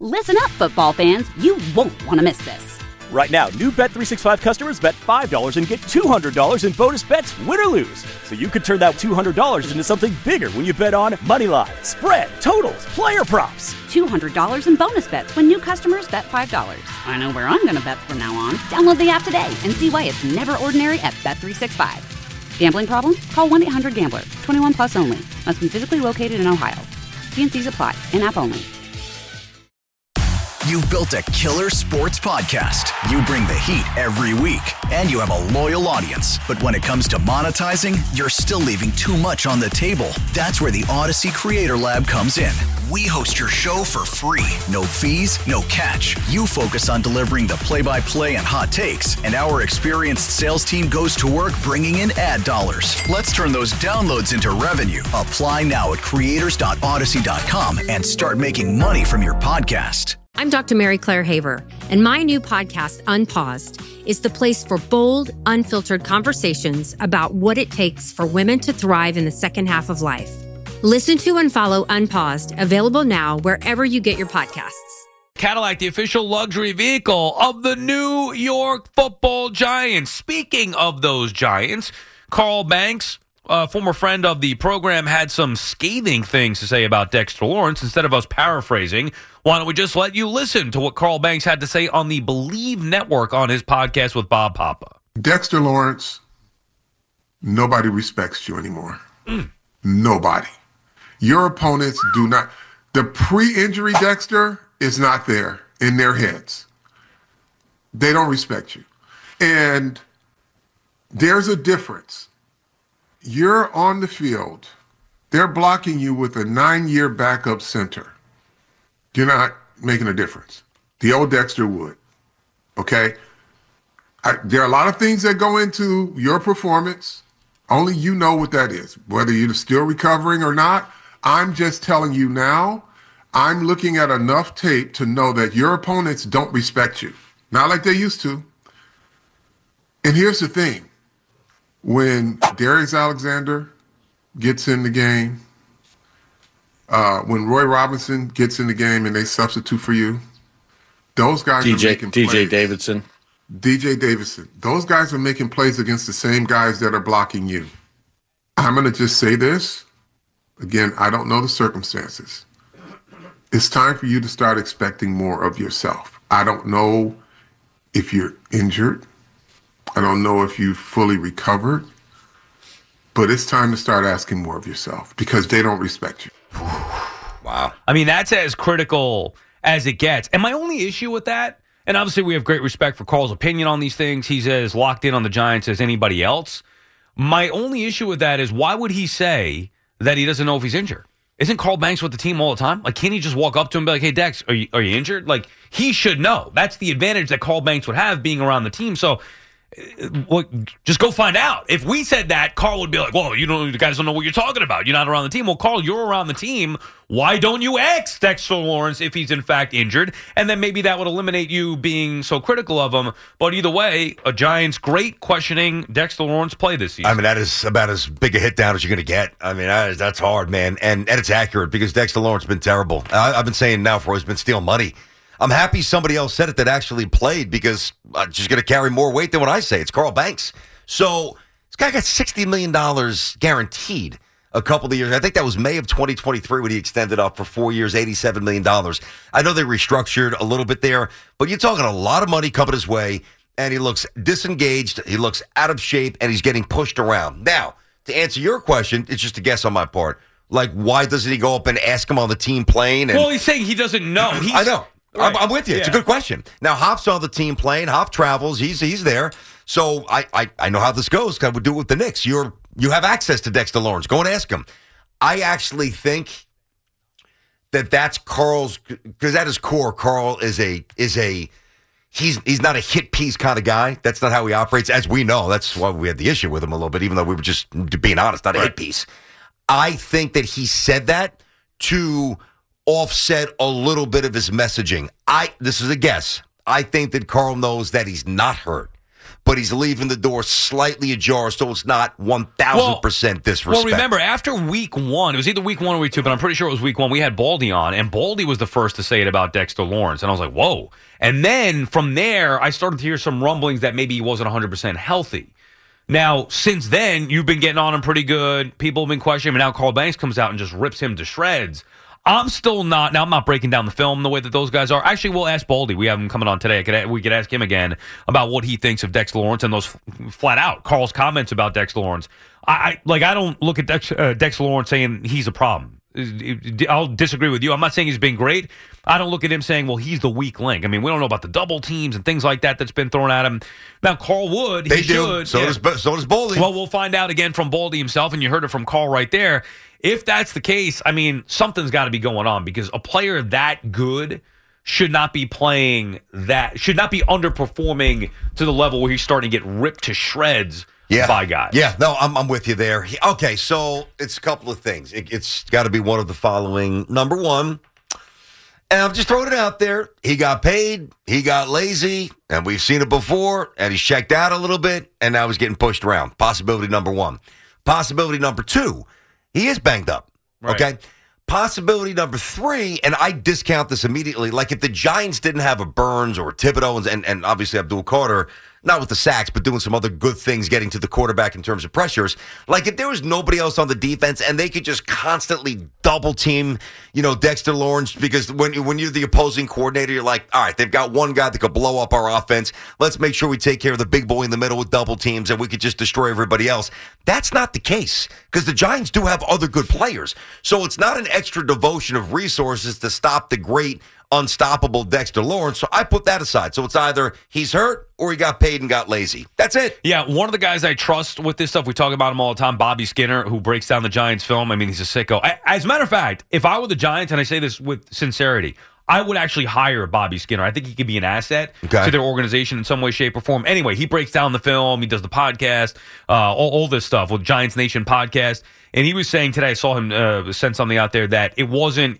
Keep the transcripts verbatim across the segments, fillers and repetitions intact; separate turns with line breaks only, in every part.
Listen up, football fans. You won't want to miss this.
Right now, new Bet three sixty-five customers bet five dollars and get two hundred dollars in bonus bets, win or lose. So you could turn that two hundred dollars into something bigger when you bet on money line, spread, totals, player props.
two hundred dollars in bonus bets when new customers bet five dollars. I know where I'm going to bet from now on. Download the app today and see why it's never ordinary at Bet three sixty-five. Gambling problem? Call one eight hundred gambler. twenty-one plus only. Must be physically located in Ohio. T and C's apply. In-app only.
You've built a killer sports podcast. You bring the heat every week, and you have a loyal audience. But when it comes to monetizing, you're still leaving too much on the table. That's where the Odyssey Creator Lab comes in. We host your show for free. No fees, no catch. You focus on delivering the play-by-play and hot takes, and our experienced sales team goes to work bringing in ad dollars. Let's turn those downloads into revenue. Apply now at creators dot odyssey dot com and start making money from your podcast.
I'm Doctor Mary Claire Haver, and my new podcast, Unpaused, is the place for bold, unfiltered conversations about what it takes for women to thrive in the second half of life. Listen to and follow Unpaused, available now wherever you get your podcasts.
Cadillac, the official luxury vehicle of the New York Football Giants. Speaking of those Giants, Carl Banks, a former friend of the program, had some scathing things to say about Dexter Lawrence. Instead of us paraphrasing, why don't we just let you listen to what Carl Banks had to say on the Believe Network on his podcast with Bob Papa.
Dexter Lawrence, nobody respects you anymore. Mm. Nobody. Your opponents do not. The pre-injury Dexter is not there in their heads. They don't respect you. And there's a difference. You're on the field. They're blocking you with a nine-year backup center. You're not making a difference. The old Dexter would. Okay? I, there are a lot of things that go into your performance. Only you know what that is, whether you're still recovering or not. I'm just telling you now, I'm looking at enough tape to know that your opponents don't respect you. Not like they used to. And here's the thing. When Darius Alexander gets in the game, uh, when Roy Robinson gets in the game and they substitute for you, those guys
D J,
are making
D J
plays.
Davidson.
D J Davidson. Those guys are making plays against the same guys that are blocking you. I'm going to just say this. Again, I don't know the circumstances. It's time for you to start expecting more of yourself. I don't know if you're injured. I don't know if you fully recovered, but it's time to start asking more of yourself because they don't respect you.
Wow. I mean, that's as critical as it gets. And my only issue with that, and obviously we have great respect for Carl's opinion on these things. He's as locked in on the Giants as anybody else. My only issue with that is why would he say that he doesn't know if he's injured? Isn't Carl Banks with the team all the time? Like, can't he just walk up to him and be like, hey, Dex, are you, are you injured? Like, he should know. That's the advantage that Carl Banks would have being around the team. So, well, just go find out. If we said that, Carl would be like, well, you know, the guys don't know what you're talking about. You're not around the team. Well, Carl, you're around the team. Why don't you ask Dexter Lawrence if he's in fact injured? And then maybe that would eliminate you being so critical of him. But either way, a Giants great questioning Dexter Lawrence play this season.
I mean, that is about as big a hit down as you're going to get. I mean, that is, that's hard, man. And, and it's accurate because Dexter Lawrence has been terrible. I, I've been saying now for he's been stealing money. I'm happy somebody else said it that actually played because I'm just going to carry more weight than what I say. It's Carl Banks. So this guy got sixty million dollars guaranteed a couple of years. I think that was May of twenty twenty-three when he extended up for four years, eighty-seven million dollars. I know they restructured a little bit there, but you're talking a lot of money coming his way, and he looks disengaged, he looks out of shape, and he's getting pushed around. Now, to answer your question, it's just a guess on my part. Like, why doesn't he go up and ask him on the team plane? And,
well, he's saying he doesn't know. He's,
I know. Right. I'm, I'm with you.
Yeah.
It's a good question. Now, Hop's on the team plane. Hop travels. He's he's there. So I, I, I know how this goes because I would do it with the Knicks. You're you have access to Dexter Lawrence. Go and ask him. I actually think that that's Carl's because at his core, Carl is a is a he's he's not a hit piece kind of guy. That's not how he operates, as we know. That's why we had the issue with him a little bit, even though we were just being honest, not a right. hit piece. I think that he said that to offset a little bit of his messaging. I this is a guess. I think that Carl knows that he's not hurt. but he's leaving the door slightly ajar, so it's not one thousand percent disrespect.
Well, remember, after week one, it was either week one or week two, but I'm pretty sure it was week one, we had Baldy on, and Baldy was the first to say it about Dexter Lawrence, and I was like, whoa. And then from there, I started to hear some rumblings that maybe he wasn't one hundred percent healthy. Now, since then, you've been getting on him pretty good. People have been questioning him, and now Carl Banks comes out and just rips him to shreds. I'm still not, now I'm not breaking down the film the way that those guys are. Actually, we'll ask Baldy. We have him coming on today. I could, we could ask him again about what he thinks of Dexter Lawrence and those flat out, Carl's comments about Dexter Lawrence. I, I like, I don't look at Dex, uh, Dexter Lawrence saying he's a problem. I'll disagree with you. I'm not saying he's been great. I don't look at him saying, well, he's the weak link. I mean, we don't know about the double teams and things like that that's been thrown at him. Now, Carl Wood,
they
he
do.
should.
So,
yeah.
does, so does Baldy.
Well, we'll find out again from Baldy himself, and you heard it from Carl right there. If that's the case, I mean, something's got to be going on because a player that good should not be playing that, should not be underperforming to the level where he's starting to get ripped to shreds
yeah.
by guys.
Yeah, no, I'm, I'm with you there. He, okay, so it's a couple of things. It, it's got to be one of the following. Number one, and I'm just throwing it out there, he got paid, he got lazy, and we've seen it before, and he's checked out a little bit, and now he's getting pushed around. Possibility number one. Possibility number two, he is banged up,
right.
Okay? Possibility number three, and I discount this immediately, like if the Giants didn't have a Burns or a Thibodeau and, and obviously Abdul Carter, not with the sacks, but doing some other good things getting to the quarterback in terms of pressures, like if there was nobody else on the defense and they could just constantly double team, you know, Dexter Lawrence, because when, when you're the opposing coordinator, you're like, all right, they've got one guy that could blow up our offense. Let's make sure we take care of the big boy in the middle with double teams and we could just destroy everybody else. That's not the case because the Giants do have other good players. So it's not an extra devotion of resources to stop the great unstoppable Dexter Lawrence. So I put that aside. So it's either he's hurt or he got paid and got lazy. That's it.
Yeah, one of the guys I trust with this stuff, we talk about him all the time, Bobby Skinner, who breaks down the Giants film. I mean, he's a sicko. I, as a matter of fact, if I were the Giants, and I say this with sincerity, I would actually hire Bobby Skinner. I think he could be an asset
okay.
to their organization in some way, shape, or form. Anyway, he breaks down the film. He does the podcast, uh, all, all this stuff with Giants Nation podcast. And he was saying today, I saw him uh, send something out there that it wasn't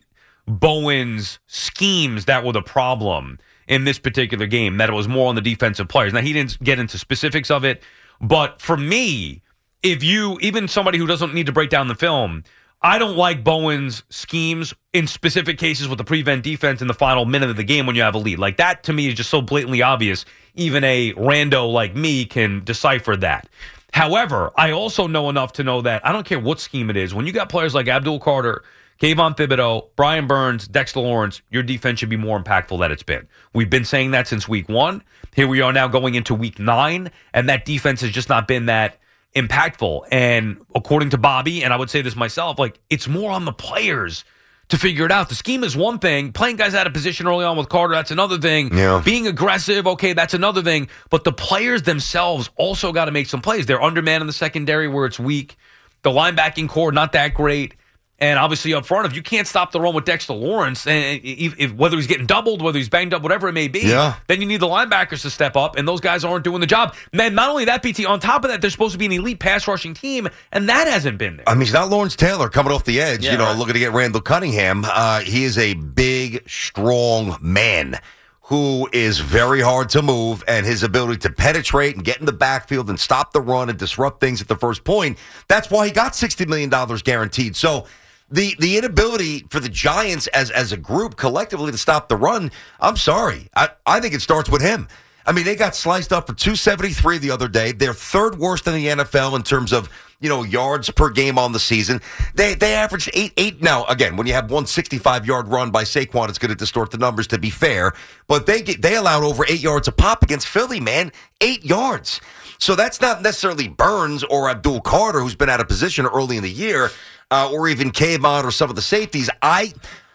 Bowen's schemes that were the problem in this particular game, that it was more on the defensive players. Now, he didn't get into specifics of it, but for me, if you, even somebody who doesn't need to break down the film, I don't like Bowen's schemes in specific cases with the prevent defense in the final minute of the game when you have a lead. Like, that to me is just so blatantly obvious. Even a rando like me can decipher that. However, I also know enough to know that I don't care what scheme it is. When you got players like Abdul Carter, Kayvon Thibodeau, Brian Burns, Dexter Lawrence, your defense should be more impactful than it's been. We've been saying that since week one. Here we are now going into week nine, and that defense has just not been that impactful. And according to Bobby, and I would say this myself, like, it's more on the players to figure it out. The scheme is one thing. Playing guys out of position early on with Carter, that's another thing.
Yeah.
Being aggressive, okay, that's another thing. But the players themselves also got to make some plays. They're undermanned in the secondary where it's weak. The linebacking core, not that great. And obviously up front, if you can't stop the run with Dexter Lawrence, and if, if, whether he's getting doubled, whether he's banged up, whatever it may be,
yeah.
then you need the linebackers to step up, and those guys aren't doing the job. And then not only that, P T, on top of that, they're supposed to be an elite pass rushing team, and that hasn't been there.
I mean, he's not Lawrence Taylor coming off the edge,
Yeah,
you know,
right.
looking to get Randall Cunningham. Uh, he is a big, strong man who is very hard to move, and his ability to penetrate and get in the backfield and stop the run and disrupt things at the first point, that's why he got sixty million dollars guaranteed. So the the inability for the Giants as as a group collectively to stop the run, I'm sorry. I, I think it starts with him. I mean, they got sliced up for two seventy-three the other day. They're third worst in the N F L in terms of, you know, yards per game on the season. They they averaged eight, eight. Now, again, when you have one sixty-five-yard run by Saquon, it's going to distort the numbers, to be fair. But they get, they allowed over eight yards a pop against Philly, man. Eight yards. So that's not necessarily Burns or Abdul Carter, who's been out of position early in the year, uh, or even Kayvon or some of the safeties. I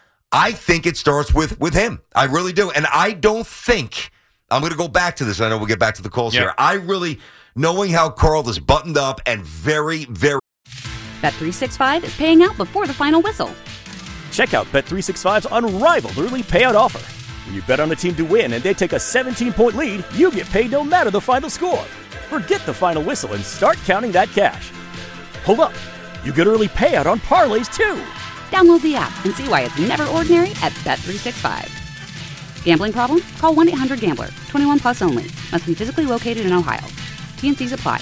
I think it starts with, with him. I really do. And I don't think... I'm going to go back to this. I know we'll get back to the calls
yep.
here. I really, knowing how Carl is buttoned up and very, very...
Bet three sixty-five is paying out before the final whistle.
Check out Bet three sixty-five's unrivaled early payout offer. When you bet on a team to win and they take a seventeen-point lead, you get paid no matter the final score. Forget the final whistle and start counting that cash. Hold up. You get early payout on parlays, too.
Download the app and see why it's never ordinary at Bet three sixty-five. Gambling problem? Call one eight hundred gambler. twenty-one plus only. Must be physically located in Ohio. T and Cs apply.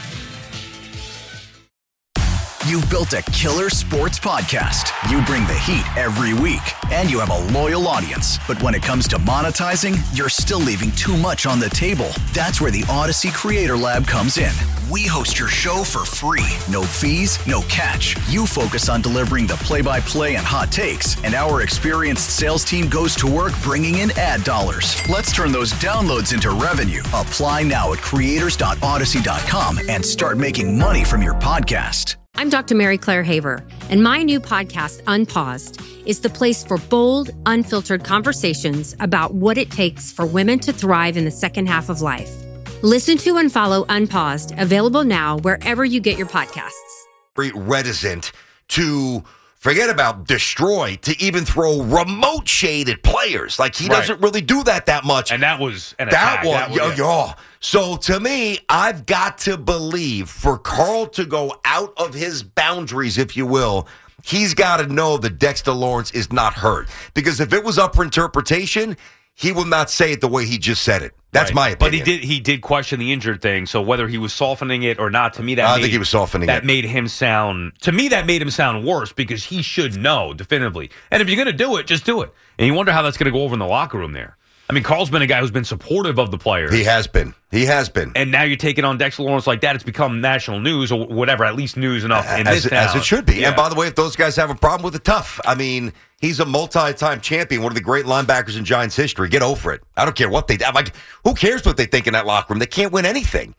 You've built a killer sports podcast. You bring the heat every week, and you have a loyal audience. But when it comes to monetizing, you're still leaving too much on the table. That's where the Odyssey Creator Lab comes in. We host your show for free. No fees, no catch. You focus on delivering the play-by-play and hot takes, and our experienced sales team goes to work bringing in ad dollars. Let's turn those downloads into revenue. Apply now at creators dot odyssey dot com and start making money from your podcast.
I'm Doctor Mary Claire Haver, and my new podcast, Unpaused, is the place for bold, unfiltered conversations about what it takes for women to thrive in the second half of life. Listen to and follow Unpaused, available now wherever you get your podcasts.
Very reticent to forget about destroy, to even throw remote shade at players. Like, he
Right.
doesn't really do that that much.
And that was an
That
attack.
one,
That was-
yo,
yeah.
yo. So to me, I've got to believe for Carl to go out of his boundaries, if you will, he's got to know that Dexter Lawrence is not hurt. Because if it was up for interpretation, he would not say it the way he just said it. That's
Right.
my opinion.
But he did he did question the injured thing, so whether he was softening it or not, to me that
I
made,
think he was softening
that
it.
made him sound to me that made him sound worse because he should know definitively. And if you're gonna do it, just do it. And you wonder how that's gonna go over in the locker room there. I mean, Carl's been a guy who's been supportive of the players.
He has been. He has been.
And now you're taking on Dexter Lawrence like that. It's become national news or whatever, at least news enough in
as,
this
as
town.
it should be.
Yeah.
And by the way, if those guys have a problem with it, tough. I mean, he's a multi-time champion, one of the great linebackers in Giants history. Get over it. I don't care what they do. Like, who cares what they think in that locker room? They can't win anything.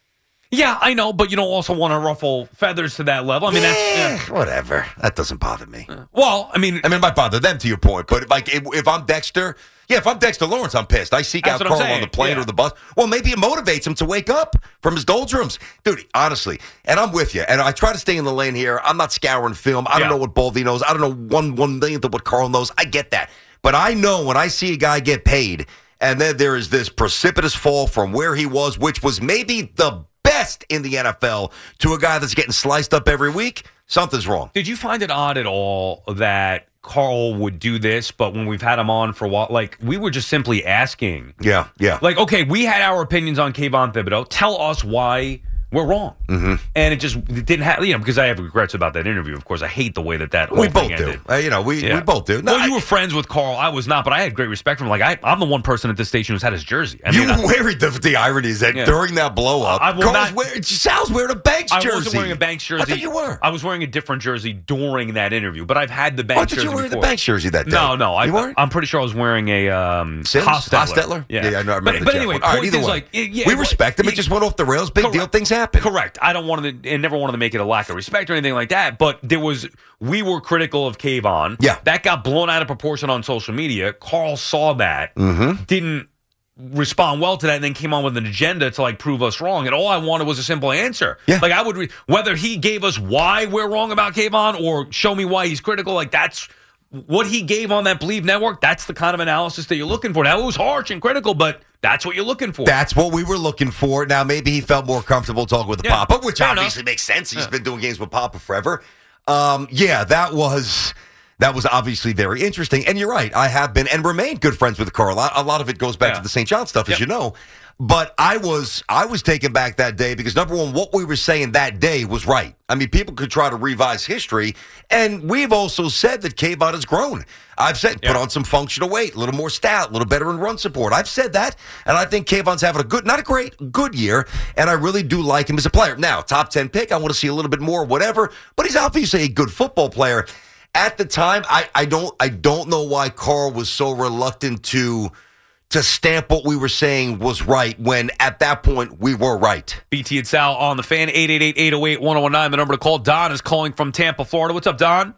Yeah, I know, but you don't also want to ruffle feathers to that level. I mean, that's
Eh,
yeah.
whatever. That doesn't bother me.
well, I mean,
I mean, it might bother them to your point, but like if, if I'm Dexter, yeah, if I'm Dexter Lawrence, I'm pissed. I seek
That's
out
what I'm
Carl on
saying,
the plane
yeah.
or the bus. Well, maybe it motivates him to wake up from his doldrums. Dude, honestly, and I'm with you, and I try to stay in the lane here. I'm not scouring film. I don't
Yeah.
know what Baldy knows. I don't know one one millionth of what Carl knows. I get that. But I know when I see a guy get paid, and then there is this precipitous fall from where he was, which was maybe the best in the N F L, to a guy that's getting sliced up every week, something's wrong.
did you find it odd at all that Carl would do this, but when we've had him on for a while, like, we were just simply asking.
Yeah, yeah.
Like, okay, we had our opinions on Kayvon Thibodeau. Tell us why we're wrong. Mm-hmm. And it just it didn't have, you know, because I have regrets about that interview. Of course, I hate the way that that whole
We both
thing
do.
ended.
Uh, you know, we,
Yeah.
we both do. No,
well, you
I-
were friends with Carl. I was not, but I had great respect for him. Like, I, I'm the one person at this station who's had his jersey. I
you
mean, I,
wear the, the irony is that
Yeah.
during that blow up,
I will
Carl's
not-
wearing, Sal's wearing a Banks
I
jersey.
wasn't wearing a Banks jersey.
I thought you were.
I was wearing a different jersey during that interview, but I've had the Banks
Why did
jersey
you wear
before.
the Banks jersey that day?
No, no. I,
you weren't?
I'm pretty sure I was wearing a um,
Sims?
Hostetler.
Hostetler?
Yeah.
yeah, I know. I remember
but,
the
but
Jeff
anyway,
one. All right,
point
either
is,
way.
like, it- yeah,
we
it-
respect him. It
it-
just went off the rails. Big deal.
Correct.
Things happen.
Correct. I don't want to, and never wanted to make it a lack of respect or anything like that. But there was, we were critical of Kayvon.
Yeah.
That got blown out of proportion on social media. Carl saw that,
Mm-hmm.
didn't respond well to that, and then came on with an agenda to like prove us wrong. And all I wanted was a simple answer.
Yeah.
Like I would, re- whether he gave us why we're wrong about Kayvon or show me why he's critical. Like that's what he gave on that Believe Network. That's the kind of analysis that you're looking for. Now it was harsh and critical, but that's what you're looking for.
That's what we were looking for. Now, maybe he felt more comfortable talking with the
Yeah,
Papa, which
fair
obviously
enough.
makes sense. He's
Yeah.
been doing games with Papa forever. Um, yeah, that was that was obviously very interesting. And you're right. I have been and remain good friends with Carl. A lot, a lot of it goes back
Yeah.
to the Saint John stuff, as
Yep.
you know. But I was I was taken back that day because, number one, what we were saying that day was right. I mean, people could try to revise history, and we've also said that Kayvon has grown. I've said put
Yeah.
on some functional weight, a little more stout, a little better in run support. I've said that, and I think Kayvon's having a good, not a great, good year, and I really do like him as a player. Now, top ten pick, I want to see a little bit more, whatever, but he's obviously a good football player. At the time, I, I don't I don't know why Carl was so reluctant to to stamp what we were saying was right when at that point we were right.
B T and Sal on the Fan, eight eight eight, eight oh eight, one oh one nine, the number to call. Don is calling from Tampa, Florida. What's up, Don?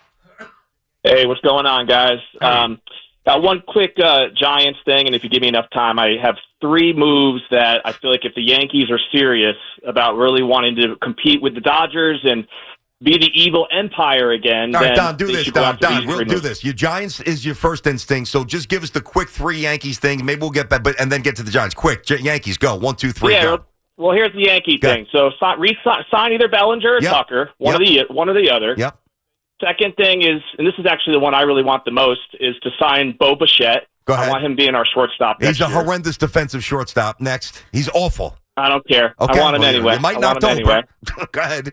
Hey, what's going on, guys? Um, got one quick uh, Giants thing, and if you give me enough time, I have three moves that I feel like if the Yankees are serious about really wanting to compete with the Dodgers and be the evil empire again.
All right,
then
Don, do
they
this,
should go
Don,
after
Don,
these
we'll
three
do
moves.
this. Your Giants is your first instinct, so just give us the quick three Yankees thing. Maybe we'll get back, but and then get to the Giants. Quick, J- Yankees, go. One, two, three,
Yeah,
go.
well, here's the Yankee
Go.
thing. So sign, re- sign either Bellinger or
Yep.
Tucker, one
Yep.
of the one or the other.
Yep.
Second thing is, and this is actually the one I really want the most, is to sign Bo Bichette.
Go ahead.
I want him being our shortstop.
He's a
year.
horrendous defensive shortstop. Next. He's awful.
I don't care.
Okay.
I want him
well,
anyway.
You might
I
not
want him
know,
anyway.
but go ahead.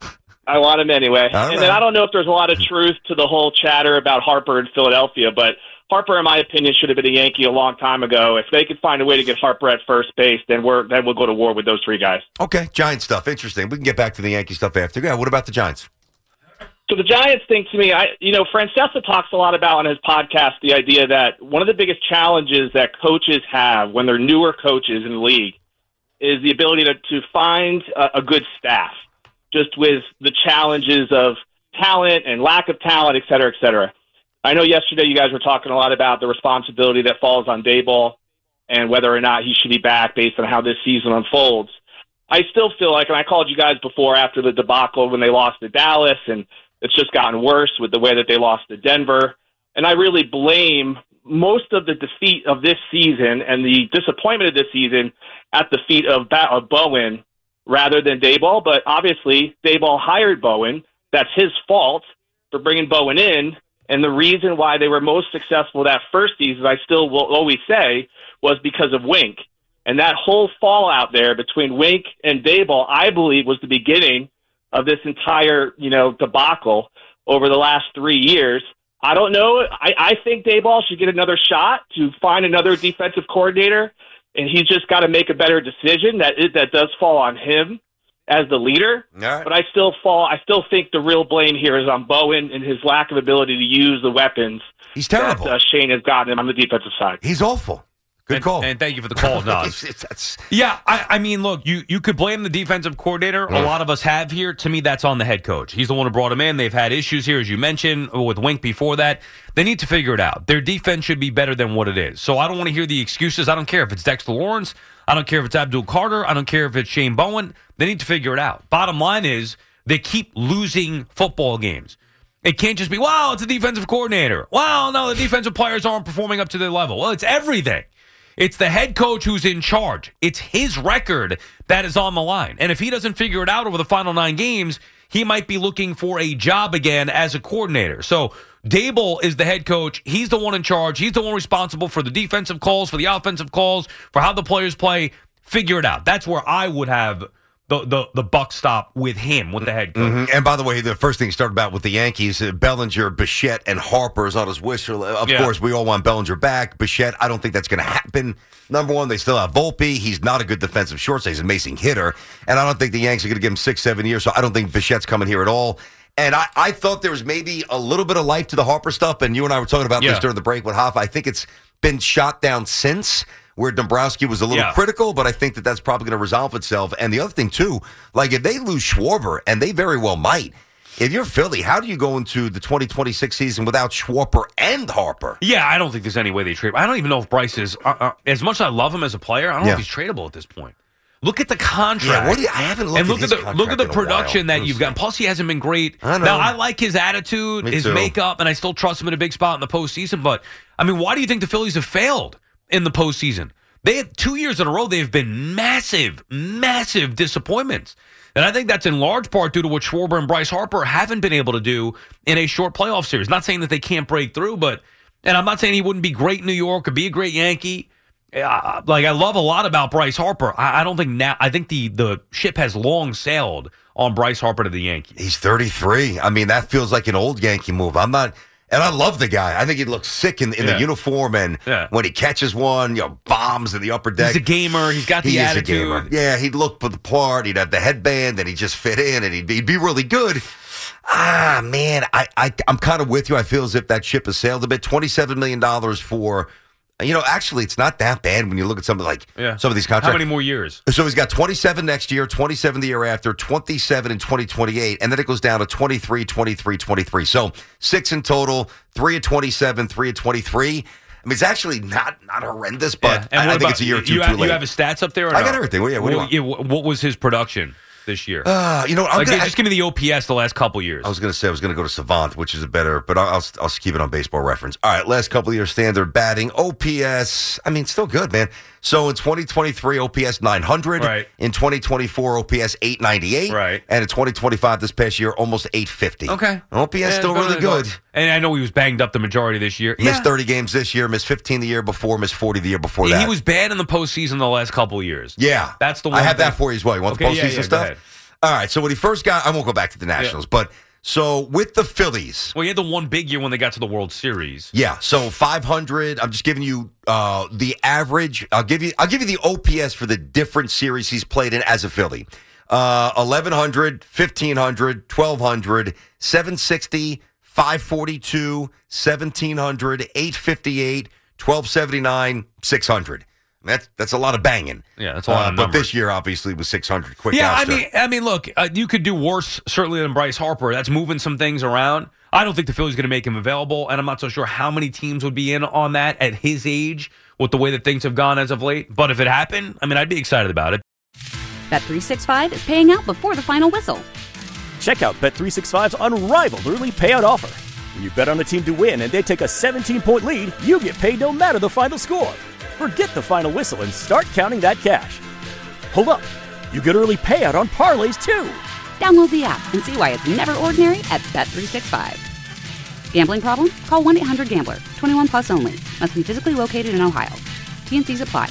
I want him anyway.
All
and
right.
then I don't know if there's a lot of truth to the whole chatter about Harper in Philadelphia, but Harper, in my opinion, should have been a Yankee a long time ago. If they could find a way to get Harper at first base, then we're then we'll go to war with those three guys.
Okay, Giants stuff. Interesting. We can get back to the Yankee stuff after. Yeah, what about the Giants?
So the Giants thing to me, I you know, Francesa talks a lot about on his podcast the idea that one of the biggest challenges that coaches have when they're newer coaches in the league is the ability to, to find a, a good staff, just with the challenges of talent and lack of talent, et cetera, et cetera. I know yesterday you guys were talking a lot about the responsibility that falls on Daboll and whether or not he should be back based on how this season unfolds. I still feel like, and I called you guys before after the debacle when they lost to Dallas, and it's just gotten worse with the way that they lost to Denver. And I really blame most of the defeat of this season and the disappointment of this season at the feet of, ba- of Bowen rather than Daboll. But obviously, Daboll hired Bowen. That's his fault for bringing Bowen in. And the reason why they were most successful that first season, I still will always say, was because of Wink. And that whole fallout there between Wink and Daboll, I believe, was the beginning of this entire, you know, debacle over the last three years. I don't know. I, I think Daboll should get another shot to find another defensive coordinator, and he's just got to make a better decision. That it, that does fall on him as the leader.
Right.
But I still fall. I still think the real blame here is on Bowen and his lack of ability to use the weapons.
He's terrible.
That uh, Shane has gotten him on the defensive side.
He's awful. Good
and,
call.
And thank you for the call, Nas.
That's,
Yeah, I, I mean, look, you, you could blame the defensive coordinator. A lot of us have here. To me, that's on the head coach. He's the one who brought him in. They've had issues here, as you mentioned, with Wink before that. They need to figure it out. Their defense should be better than what it is. So I don't want to hear the excuses. I don't care if it's Dexter Lawrence. I don't care if it's Abdul Carter. I don't care if it's Shane Bowen. They need to figure it out. Bottom line is they keep losing football games. It can't just be, wow, it's a defensive coordinator. Wow, no, the defensive players aren't performing up to their level. Well, it's everything. It's the head coach who's in charge. It's his record that is on the line. And if he doesn't figure it out over the final nine games, he might be looking for a job again as a coordinator. So Daboll is the head coach. He's the one in charge. He's the one responsible for the defensive calls, for the offensive calls, for how the players play. Figure it out. That's where I would have the the, the buck stop with him, with the head coach.
mm-hmm. And by the way, the first thing he started about with the Yankees, uh, Bellinger, Bichette, and Harper is on his wish. Of
Yeah.
course, we all want Bellinger back. Bichette, I don't think that's going to happen. Number one, they still have Volpe. He's not a good defensive shortstop. He's an amazing hitter. And I don't think the Yankees are going to give him six, seven years, so I don't think Bichette's coming here at all. And I, I thought there was maybe a little bit of life to the Harper stuff, and you and I were talking about
Yeah.
this during the break with Hoffa. I think it's been shot down since, where Dombrowski was a little
Yeah.
critical, but I think that that's probably going to resolve itself. And the other thing, too, like if they lose Schwarber, and they very well might, if you're Philly, how do you go into the twenty twenty-six season without Schwarber and Harper?
Yeah, I don't think there's any way they trade. I don't even know if Bryce is, uh, uh, as much as I love him as a player, I don't know
Yeah.
if he's tradable at this point. Look at the contract.
Yeah, what do you, I haven't looked
and look
at,
at
his
the
contract
look at the
in a
production
while.
that you've got. Plus, he hasn't been great.
I know.
Now, I like his attitude,
Me
his
too.
makeup, and I still trust him in a big spot in the postseason. But I mean, why do you think the Phillies have failed in the postseason? They had two years in a row. They have been massive, massive disappointments. And I think that's in large part due to what Schwarber and Bryce Harper haven't been able to do in a short playoff series. Not saying that they can't break through, but, and I'm not saying he wouldn't be great in New York or be a great Yankee. Uh, like, I love a lot about Bryce Harper. I, I don't think now, I think the, the ship has long sailed on Bryce Harper to the Yankees.
He's thirty-three. I mean, that feels like an old Yankee move. I'm not, and I love the guy. I think he looks sick in, in
Yeah.
the uniform, and
Yeah.
when he catches one, you know, bombs in the upper deck.
He's a gamer. He's got the
he
attitude.
is a gamer. Yeah, he'd look for the part. He'd have the headband, and he'd just fit in, and he'd be, he'd be really good. Ah, man, I, I, I'm kind of with you. I feel as if that ship has sailed a bit. twenty-seven million dollars for, you know, actually, it's not that bad when you look at something like
Yeah.
some of these contracts.
How many more years?
So he's got twenty-seven next year, twenty-seven the year after, twenty-seven in twenty twenty-eight, and then it goes down to twenty-three, twenty-three, twenty-three. So six in total, three at twenty-seven, three at twenty-three. I mean, it's actually not not horrendous, but
Yeah. And
I,
what
I think
about-
it's a year or two
you
too
have,
late.
You have his stats up there or
I
no?
got everything. Well, yeah, what do you
What, yeah, what was his production? this year?
Uh, you know, I'm
like,
gonna,
just give me the O P S the last couple years.
I was going to say I was going to go to Savant, which is a better, but I'll, I'll I'll keep it on Baseball Reference. All right, last couple of years standard batting O P S. I mean, still good, man. So in twenty twenty-three, O P S nine hundred.
Right.
In twenty twenty-four, O P S eight ninety-eight.
Right.
And in twenty twenty-five, this past year, almost eight fifty.
Okay.
O P S
Yeah,
still
go
really
to-
good.
And I know he was banged up the majority this year.
Missed
Yeah.
thirty games this year, missed fifteen the year before, missed forty the year before
Yeah,
that.
he was bad in the postseason the last couple of years.
Yeah.
That's the one
I have
thing-
that for you as well. You want
Okay,
the
yeah,
postseason
yeah, go
stuff?
ahead.
All right, so when he first got, I won't go back to the Nationals, but so with the Phillies.
Well, he had the one big year when they got to the World Series.
Yeah, so five hundred. I'm just giving you uh, the average. I'll give you. I'll give you the O P S for the different series he's played in as a Philly. Uh, eleven hundred, fifteen hundred, twelve hundred, seven sixty, five forty-two, seventeen hundred, eight fifty-eight, twelve seventy-nine, six hundred. That's that's a lot of banging.
Yeah, that's a lot
Uh,
of
but
numbers.
this year, obviously, was six hundred. Quick.
Yeah, I
ouster.
mean, I mean, look, uh, you could do worse certainly than Bryce Harper. That's moving some things around. I don't think the Phillies going to make him available, and I'm not so sure how many teams would be in on that at his age with the way that things have gone as of late. But if it happened, I mean, I'd be excited about it.
Bet three sixty-five is paying out before the final whistle.
Check out Bet three sixty-five's unrivaled early payout offer. When you bet on a team to win and they take a seventeen-point lead, you get paid no matter the final score. Forget the final whistle and start counting that cash. Hold up. You get early payout on parlays, too.
Download the app and see why it's never ordinary at Bet three sixty-five. Gambling problem? Call one eight hundred gambler. twenty-one plus only. Must be physically located in Ohio. T N Cs apply.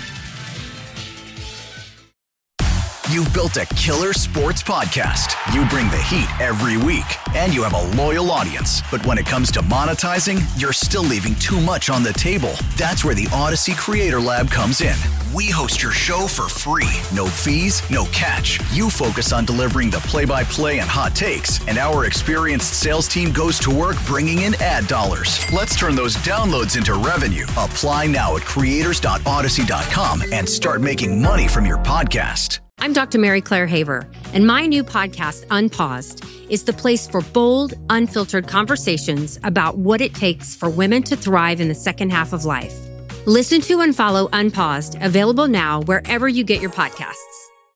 You've built a killer sports podcast. You bring the heat every week, and you have a loyal audience. But when it comes to monetizing, you're still leaving too much on the table. That's where the Odyssey Creator Lab comes in. We host your show for free. No fees, no catch. You focus on delivering the play-by-play and hot takes, and our experienced sales team goes to work bringing in ad dollars. Let's turn those downloads into revenue. Apply now at creators dot odyssey dot com and start making money from your podcast.
I'm Doctor Mary Claire Haver, and my new podcast, Unpaused, is the place for bold, unfiltered conversations about what it takes for women to thrive in the second half of life. Listen to and follow Unpaused, available now wherever you get your podcasts.